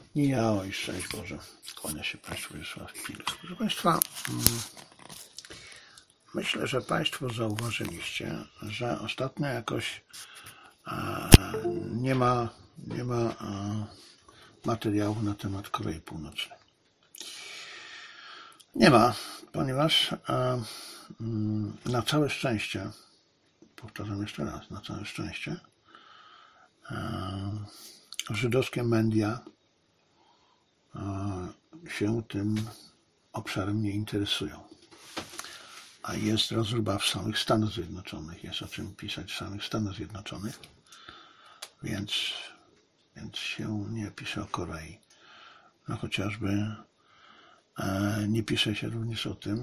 Ja, oj, szczęść Boże. Kłania się Państwu Wiesław Pilek. Proszę Państwa, myślę, że Państwo zauważyliście, że ostatnio jakoś nie ma materiałów na temat Korei Północnej. Nie ma, ponieważ na całe szczęście, powtarzam jeszcze raz, na całe szczęście, żydowskie media się tym obszarem nie interesują. A jest rozruba w samych Stanach Zjednoczonych, jest o czym pisać w samych Stanach Zjednoczonych, więc się nie pisze o Korei. No chociażby nie pisze się również o tym,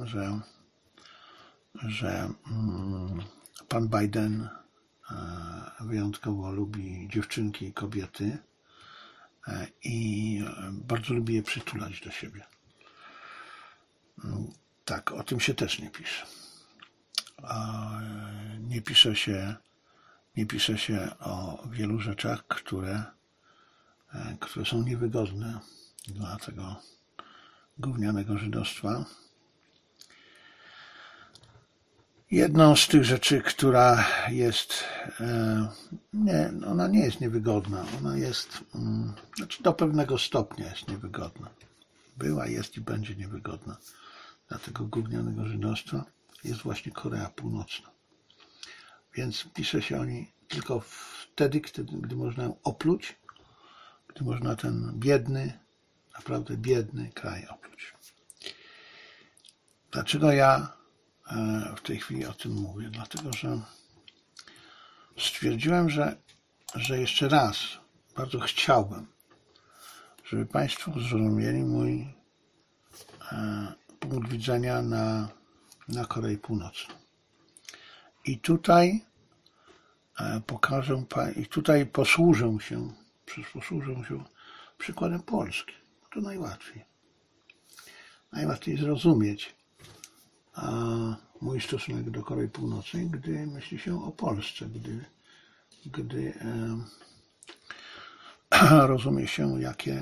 że pan Biden wyjątkowo lubi dziewczynki i kobiety i bardzo lubi je przytulać do siebie. Tak, o tym się też nie pisze. Nie pisze się o wielu rzeczach, które są niewygodne dla tego gównianego żydostwa. Jedną z tych rzeczy, która jest, ona nie jest niewygodna, ona jest, do pewnego stopnia jest niewygodna. Była, jest i będzie niewygodna dla tego gównianego żydostwa, jest właśnie Korea Północna. Więc pisze się o niej tylko wtedy, gdy można ją opluć, gdy można ten biedny, naprawdę biedny kraj opluć. Dlaczego ja w tej chwili o tym mówię? Dlatego, że stwierdziłem, że jeszcze raz bardzo chciałbym, żeby Państwo zrozumieli mój punkt widzenia na Korei Północną. I tutaj posłużę się przykładem Polski. To najłatwiej. Najłatwiej zrozumieć mój stosunek do Korei Północnej, gdy myśli się o Polsce, gdy rozumie się,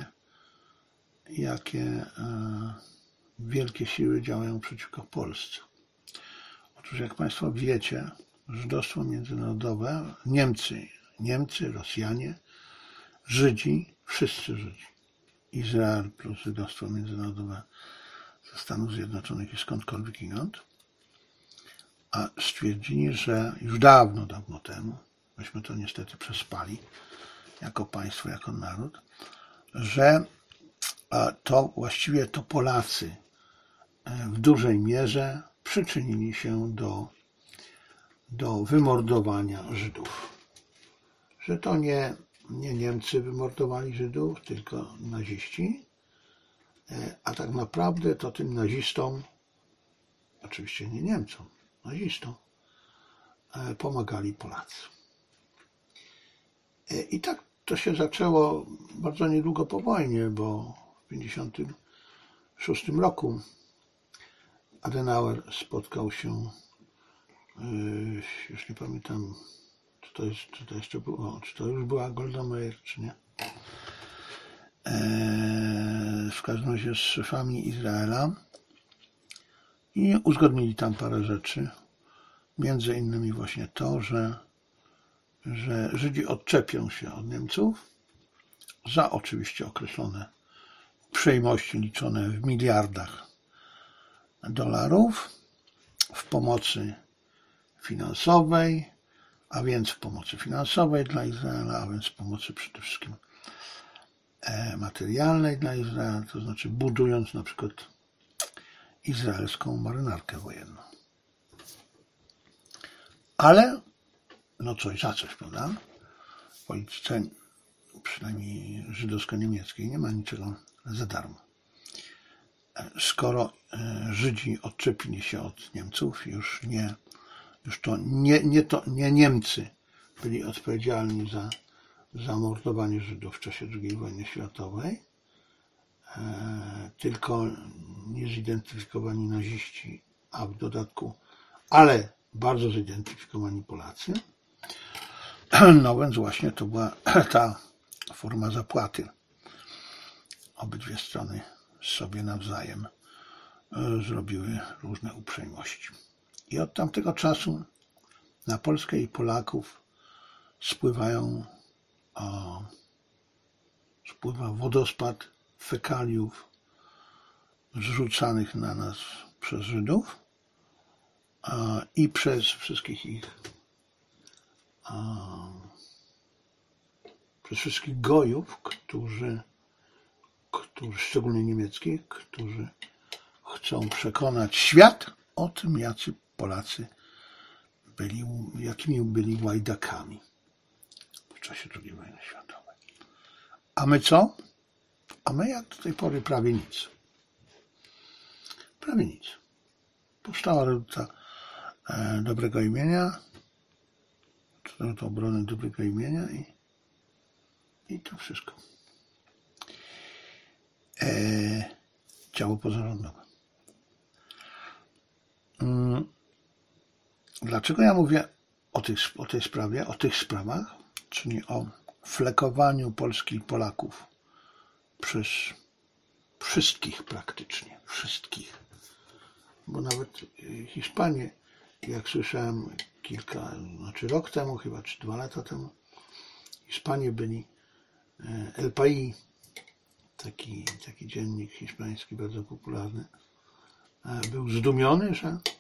jakie wielkie siły działają przeciwko Polsce. Otóż, jak Państwo wiecie, żydostwo międzynarodowe, Niemcy, Rosjanie, Żydzi, wszyscy Żydzi, Izrael plus żydostwo międzynarodowe ze Stanów Zjednoczonych i skądkolwiek inąd, a stwierdzili, że już dawno temu, myśmy to niestety przespali jako państwo, jako naród, że to właściwie to Polacy w dużej mierze przyczynili się do wymordowania Żydów. Że to nie Niemcy wymordowali Żydów, tylko naziści, a tak naprawdę to tym nazistom, oczywiście nie Niemcom, nazistom, pomagali Polacy. I tak to się zaczęło bardzo niedługo po wojnie, bo w 1956 roku Adenauer spotkał się, już nie pamiętam, czy to jeszcze było, czy to już była Golda Meir, czy nie. W każdym razie z szefami Izraela i uzgodnili tam parę rzeczy. Między innymi właśnie to, że Żydzi odczepią się od Niemców za oczywiście określone uprzejmości liczone w miliardach dolarów w pomocy finansowej, a więc w pomocy finansowej dla Izraela, a więc w pomocy przede wszystkim materialnej dla Izraela, to znaczy budując na przykład izraelską marynarkę wojenną. Ale coś za coś, prawda? W polityce, przynajmniej żydowsko-niemieckiej, nie ma niczego za darmo. Skoro Żydzi odczepili się od Niemców, już nie Niemcy byli odpowiedzialni za zamordowanie Żydów w czasie II wojny światowej, tylko niezidentyfikowani naziści, a w dodatku, ale bardzo zidentyfikowani Polacy. No więc właśnie to była ta forma zapłaty obydwie strony sobie nawzajem zrobiły różne uprzejmości. I od tamtego czasu na Polskę i Polaków spływa wodospad fekaliów zrzucanych na nas przez Żydów i przez wszystkich przez wszystkich gojów, którzy szczególnie niemieckich, którzy chcą przekonać świat o tym, jacy Polacy jakimi byli łajdakami w czasie II wojny światowej. A my co? A my jak do tej pory prawie nic. Prawie nic. Powstała Reduta Dobrego Imienia, do obrony dobrego imienia i to wszystko. Działo pozarządowe. Dlaczego ja mówię o tej sprawie, o tych sprawach, czyli o flekowaniu Polski i Polaków przez wszystkich praktycznie, wszystkich. Bo nawet Hiszpanie, jak słyszałem rok temu, chyba czy 2 lata temu, Hiszpanie byli, El País, taki dziennik hiszpański bardzo popularny, był zdumiony,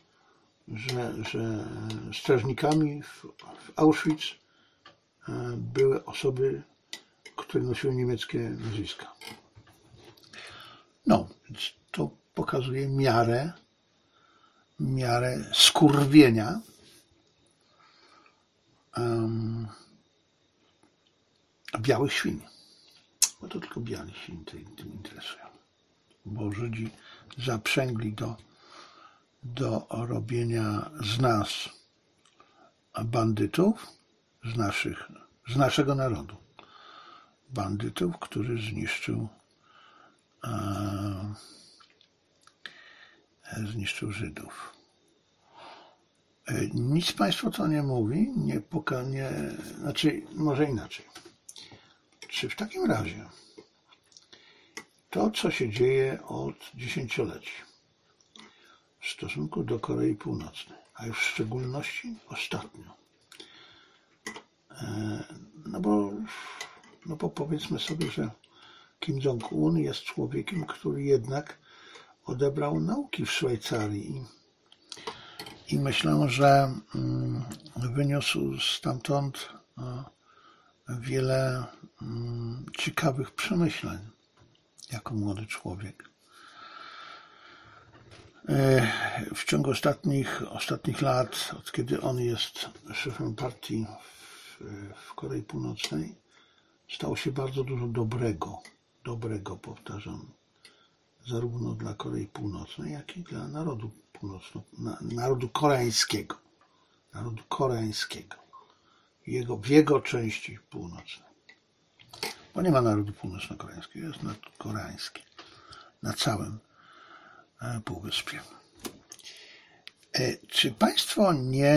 że strażnikami w Auschwitz były osoby, które nosiły niemieckie nazwiska. No, więc to pokazuje miarę skurwienia białych świń. Bo to tylko biali świń tym interesują. Bo Żydzi zaprzęgli do robienia z nas bandytów, z naszego narodu. Bandytów, który zniszczył Żydów. Nic Państwu to nie mówi, znaczy może inaczej. Czy w takim razie to, co się dzieje od dziesięcioleci w stosunku do Korei Północnej, a już w szczególności ostatnio, no bo powiedzmy sobie, że Kim Jong-un jest człowiekiem, który jednak odebrał nauki w Szwajcarii i myślę, że wyniósł stamtąd wiele ciekawych przemyśleń jako młody człowiek. W ciągu ostatnich lat, od kiedy on jest szefem partii w Korei Północnej, stało się bardzo dużo dobrego, powtarzam, zarówno dla Korei Północnej, jak i dla narodu koreańskiego, w jego części północnej. Bo nie ma narodu północno-koreańskiego, jest naród koreański na całym półwyspie. Czy Państwo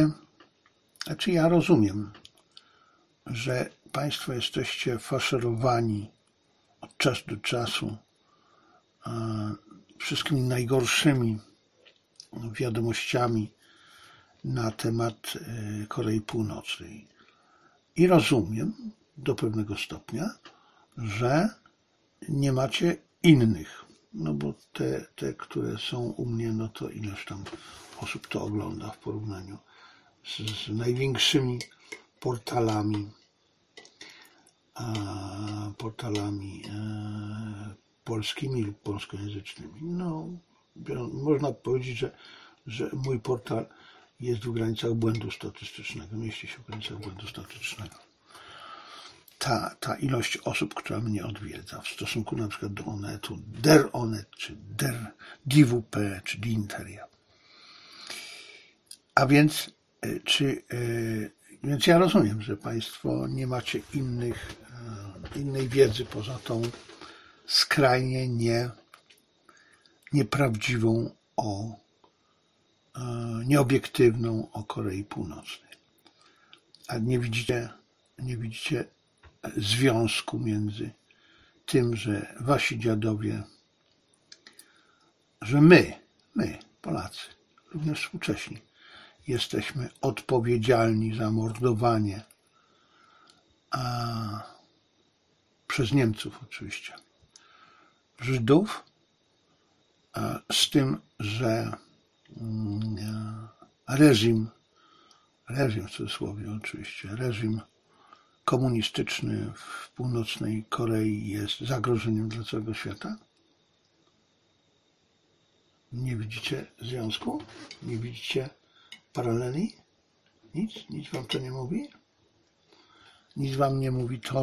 ja rozumiem, że Państwo jesteście faszerowani od czasu do czasu wszystkimi najgorszymi wiadomościami na temat Korei Północnej. I rozumiem do pewnego stopnia, że nie macie innych. No bo te, które są u mnie, no to ileż tam osób to ogląda w porównaniu z największymi portalami polskimi lub polskojęzycznymi. No, można powiedzieć, że mój portal jest w granicach błędu statystycznego, mieści się w granicach błędu statystycznego. Ta ilość osób, która mnie odwiedza w stosunku na przykład do Onetu, Der Onet, czy Der DWP, czy Dinteria. A więc, więc ja rozumiem, że Państwo nie macie innej wiedzy poza tą skrajnie nieprawdziwą, nieobiektywną o Korei Północnej. A nie widzicie związku między tym, że wasi dziadowie, że my, Polacy, również współcześni, jesteśmy odpowiedzialni za mordowanie przez Niemców oczywiście Żydów, z tym, że reżim w cudzysłowie oczywiście, reżim komunistyczny w północnej Korei jest zagrożeniem dla całego świata? Nie widzicie związku? Nie widzicie paraleli? Nic wam to nie mówi? Nic wam nie mówi to,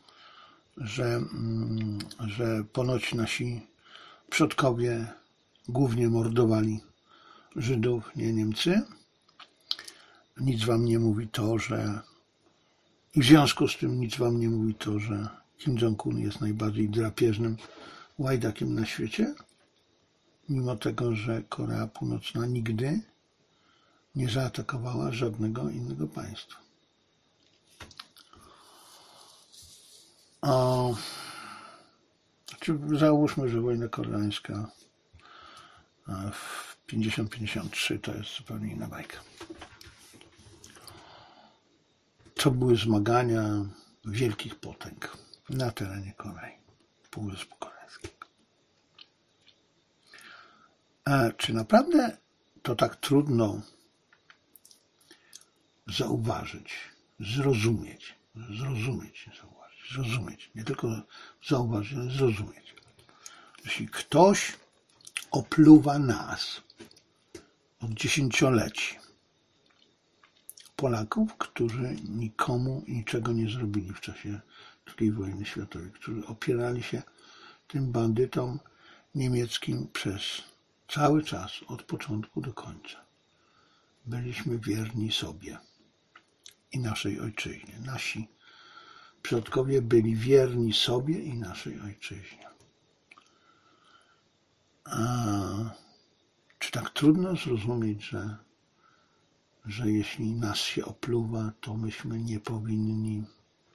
że ponoć nasi przodkowie głównie mordowali Żydów, nie Niemcy? Nic wam nie mówi to, i w związku z tym nic wam nie mówi to, że Kim Jong-un jest najbardziej drapieżnym łajdakiem na świecie? Mimo tego, że Korea Północna nigdy nie zaatakowała żadnego innego państwa. Załóżmy, że wojna koreańska w 50-53 to jest zupełnie inna bajka. To były zmagania wielkich potęg na terenie Korei, Półwyspu Koreańskiego. Czy naprawdę to tak trudno zauważyć, zrozumieć, nie tylko zauważyć, ale zrozumieć. Jeśli ktoś opluwa nas od dziesięcioleci, Polaków, którzy nikomu niczego nie zrobili w czasie II wojny światowej, którzy opierali się tym bandytom niemieckim przez cały czas, od początku do końca. Byliśmy wierni sobie i naszej ojczyźnie. Nasi przodkowie byli wierni sobie i naszej ojczyźnie. Czy tak trudno zrozumieć, że jeśli nas się opluwa, to myśmy nie powinni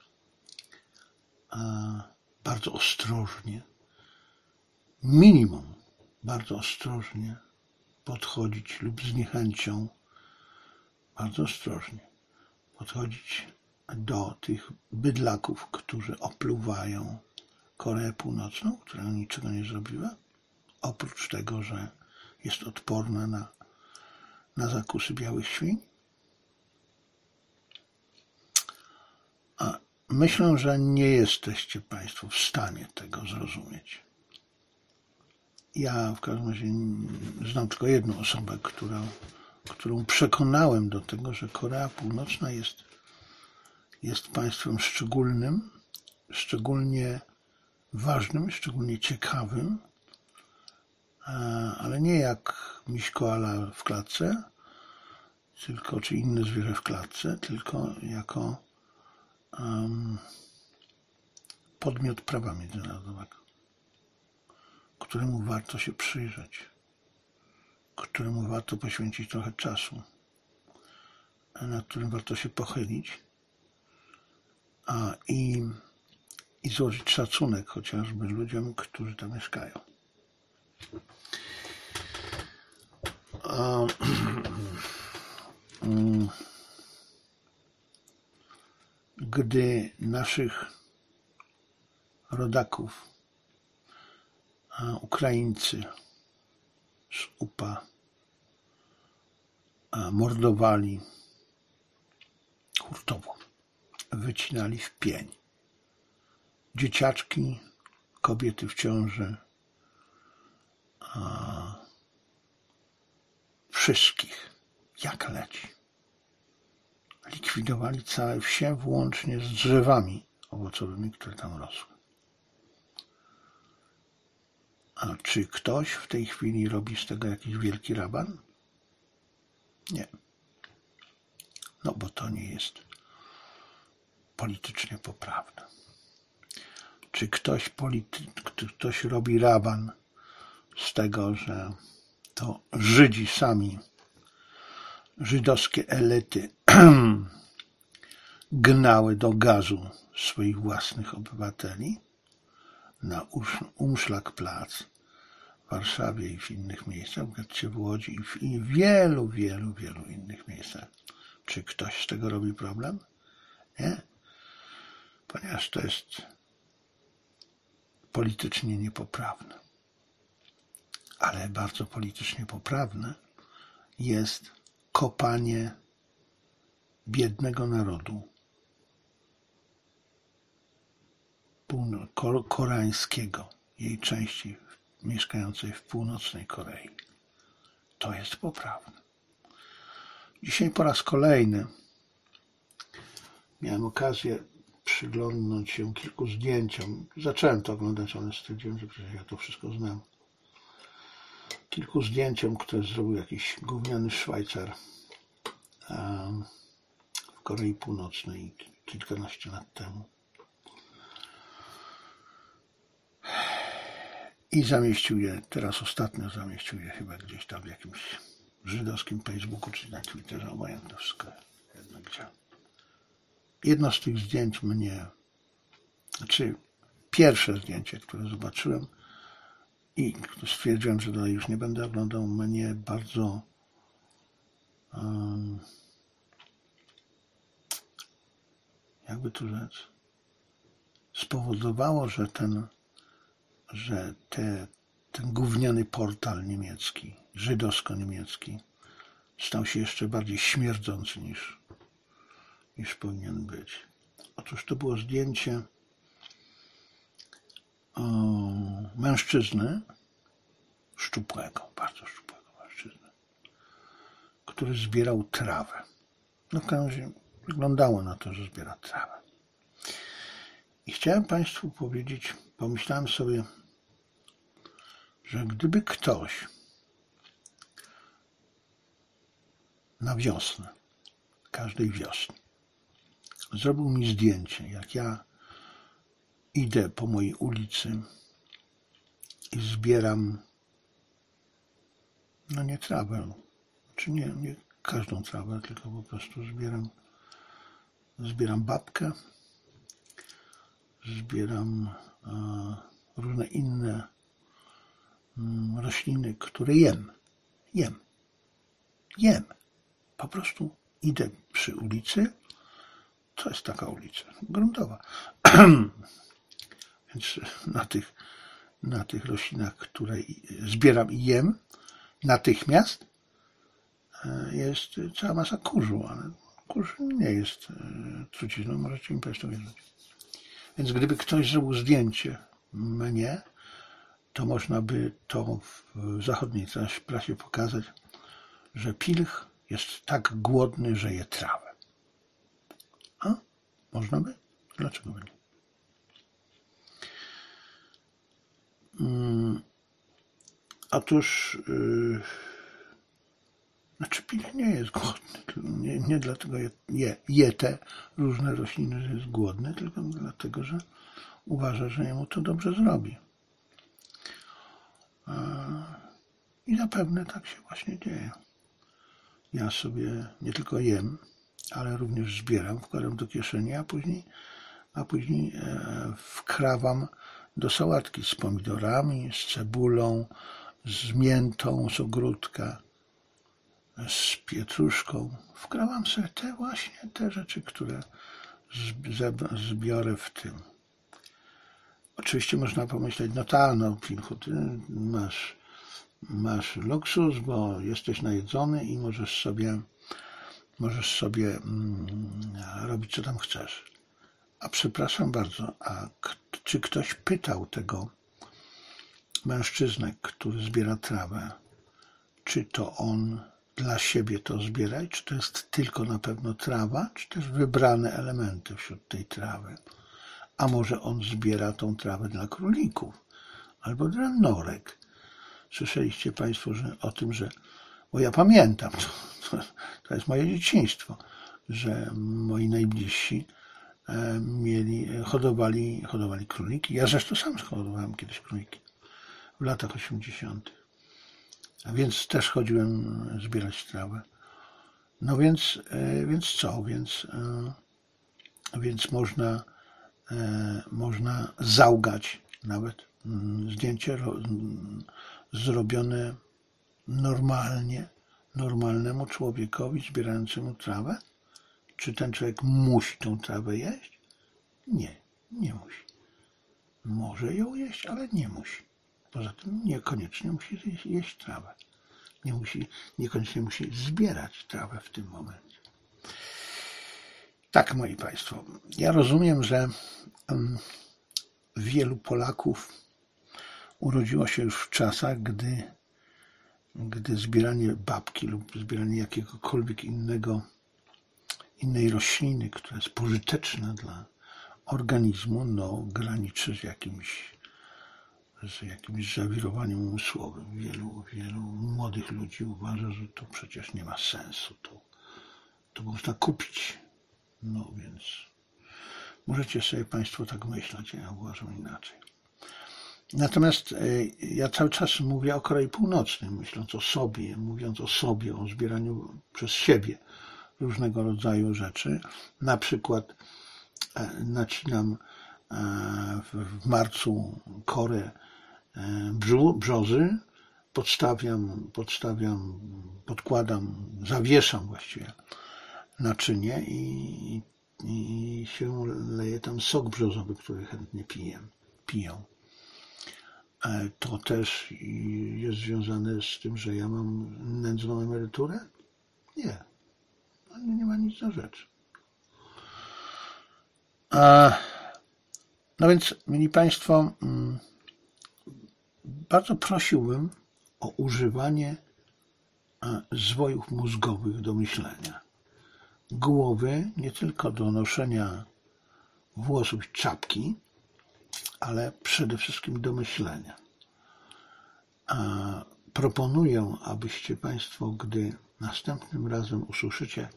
bardzo ostrożnie, minimum bardzo ostrożnie podchodzić lub z niechęcią bardzo ostrożnie podchodzić do tych bydlaków, którzy opluwają Koreę Północną, która niczego nie zrobiła, oprócz tego, że jest odporna na zakusy białych świń? Myślę, że nie jesteście Państwo w stanie tego zrozumieć. Ja w każdym razie znam tylko jedną osobę, którą przekonałem do tego, że Korea Północna jest państwem szczególnym, szczególnie ważnym, szczególnie ciekawym, ale nie jak miś koala w klatce, czy inne zwierzę w klatce, tylko jako podmiot prawa międzynarodowego, któremu warto się przyjrzeć, któremu warto poświęcić trochę czasu, nad którym warto się pochylić i złożyć szacunek chociażby ludziom, którzy tam mieszkają. Gdy naszych rodaków, Ukraińcy z UPA mordowali hurtowo, wycinali w pień. Dzieciaczki, kobiety w ciąży, wszystkich, jak leci. Likwidowali całe wsie, włącznie z drzewami owocowymi, które tam rosły. A czy ktoś w tej chwili robi z tego jakiś wielki raban? Nie. No bo to nie jest politycznie poprawne. Czy ktoś robi raban z tego, że to Żydzi sami, żydowskie elity gnały do gazu swoich własnych obywateli? na Umschlagplatz w Warszawie i w innych miejscach, w getcie w Łodzi i w wielu, wielu, wielu innych miejscach. Czy ktoś z tego robi problem? Nie. Ponieważ to jest politycznie niepoprawne. Ale bardzo politycznie poprawne jest kopanie biednego narodu koreańskiego, jej części mieszkającej w północnej Korei. To jest poprawne. Dzisiaj po raz kolejny miałem okazję przyglądnąć się kilku zdjęciom. Zacząłem to oglądać, ale stwierdziłem, że przecież ja to wszystko znam. Kilku zdjęciom, które zrobił jakiś gówniany Szwajcar w Korei Północnej kilkanaście lat temu. I zamieścił je, teraz ostatnio zamieścił je chyba gdzieś tam w jakimś żydowskim Facebooku, czy na Twitterze, obojętne wszystko jedno gdzie. Jedno z tych zdjęć mnie, znaczy pierwsze zdjęcie, które zobaczyłem i stwierdziłem, że dalej już nie będę oglądał, mnie bardzo jakby tu rzec, spowodowało, że ten gówniany portal niemiecki, żydowsko-niemiecki, stał się jeszcze bardziej śmierdzący niż powinien być. Otóż to było zdjęcie mężczyzny, bardzo szczupłego mężczyzny, który zbierał trawę. No w każdym razie wyglądało na to, że zbiera trawę. I chciałem Państwu powiedzieć, pomyślałem sobie, że gdyby ktoś na wiosnę, każdej wiosny, zrobił mi zdjęcie, jak ja idę po mojej ulicy i zbieram, no nie trawę, czy nie każdą trawę, tylko po prostu zbieram babkę, zbieram różne inne rośliny, które jem. Po prostu idę przy ulicy, to jest taka ulica gruntowa, więc na tych roślinach, które zbieram i jem, natychmiast jest cała masa kurzu, ale kurz nie jest trucizną, możecie mi Państwo wierzyć. Więc gdyby ktoś zrobił zdjęcie mnie, to można by to w zachodniej prasie pokazać, że pilch jest tak głodny, że je trawę. A? Można by? Dlaczego by nie? Otóż znaczy pilch nie jest głodny. Nie dlatego je te różne rośliny, że jest głodny, tylko dlatego, że uważa, że jemu to dobrze zrobi. I zapewne tak się właśnie dzieje. Ja sobie nie tylko jem, ale również zbieram, wkładam do kieszeni, a później wkrawam do sałatki z pomidorami, z cebulą, z miętą z ogródka, z pietruszką. Wkrawam sobie te rzeczy, które zbiorę w tym. Oczywiście można pomyśleć, no Pilchu, ty masz luksus, bo jesteś najedzony i możesz sobie robić co tam chcesz. A przepraszam bardzo, czy ktoś pytał tego mężczyznę, który zbiera trawę, czy to on dla siebie to zbiera i czy to jest tylko na pewno trawa, czy też wybrane elementy wśród tej trawy? A może on zbiera tą trawę dla królików albo dla norek? Słyszeliście Państwo o tym, bo ja pamiętam, to jest moje dzieciństwo, że moi najbliżsi hodowali króliki. Ja zresztą sam hodowałem kiedyś króliki w latach 80. A więc też chodziłem zbierać trawę. No więc co? Więc można załgać nawet zdjęcie zrobione normalnemu człowiekowi zbierającemu trawę? Czy ten człowiek musi tą trawę jeść? Nie musi. Może ją jeść, ale nie musi. Poza tym niekoniecznie musi jeść trawę. Niekoniecznie musi zbierać trawę w tym momencie. Tak, moi Państwo, ja rozumiem, że wielu Polaków urodziło się już w czasach, gdy zbieranie babki lub zbieranie jakiegokolwiek innej rośliny, która jest pożyteczna dla organizmu, graniczy z jakimś zawirowaniem umysłowym. Wielu młodych ludzi uważa, że to przecież nie ma sensu. To można kupić. Więc możecie sobie Państwo tak myśleć, ja uważam inaczej. Natomiast ja cały czas mówię o Korei Północnej, mówiąc o sobie, o zbieraniu przez siebie różnego rodzaju rzeczy. Na przykład nacinam w marcu korę brzozy, zawieszam właściwie naczynie i się leje tam sok brzozowy, który chętnie piją. To też jest związane z tym, że ja mam nędzną emeryturę? Nie ma nic na rzecz. No więc, mili Państwo, bardzo prosiłbym o używanie zwojów mózgowych do myślenia. Głowy nie tylko do noszenia włosów i czapki, ale przede wszystkim do myślenia. Proponuję, abyście Państwo, gdy następnym razem usłyszycie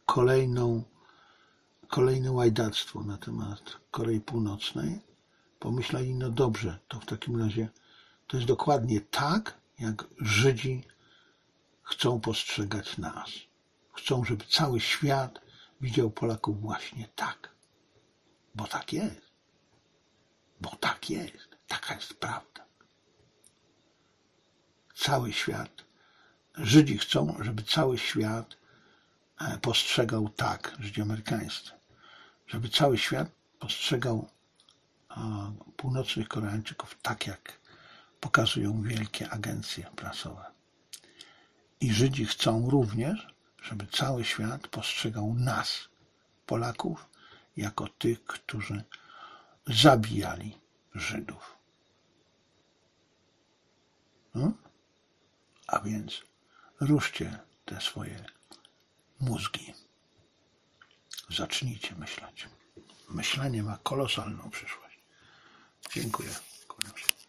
kolejne łajdactwo na temat Korei Północnej, pomyśleli, no dobrze, to w takim razie to jest dokładnie tak, jak Żydzi chcą postrzegać nas. Chcą, żeby cały świat widział Polaków właśnie tak. Bo tak jest. Taka jest prawda. Cały świat. Żydzi chcą, żeby cały świat postrzegał tak, Żydzi amerykańscy, żeby cały świat postrzegał północnych Koreańczyków tak, jak pokazują wielkie agencje prasowe. I Żydzi chcą również, żeby cały świat postrzegał nas, Polaków, jako tych, którzy zabijali Żydów. A więc ruszcie te swoje mózgi. Zacznijcie myśleć. Myślenie ma kolosalną przyszłość. Dziękuję. Kłaniam się.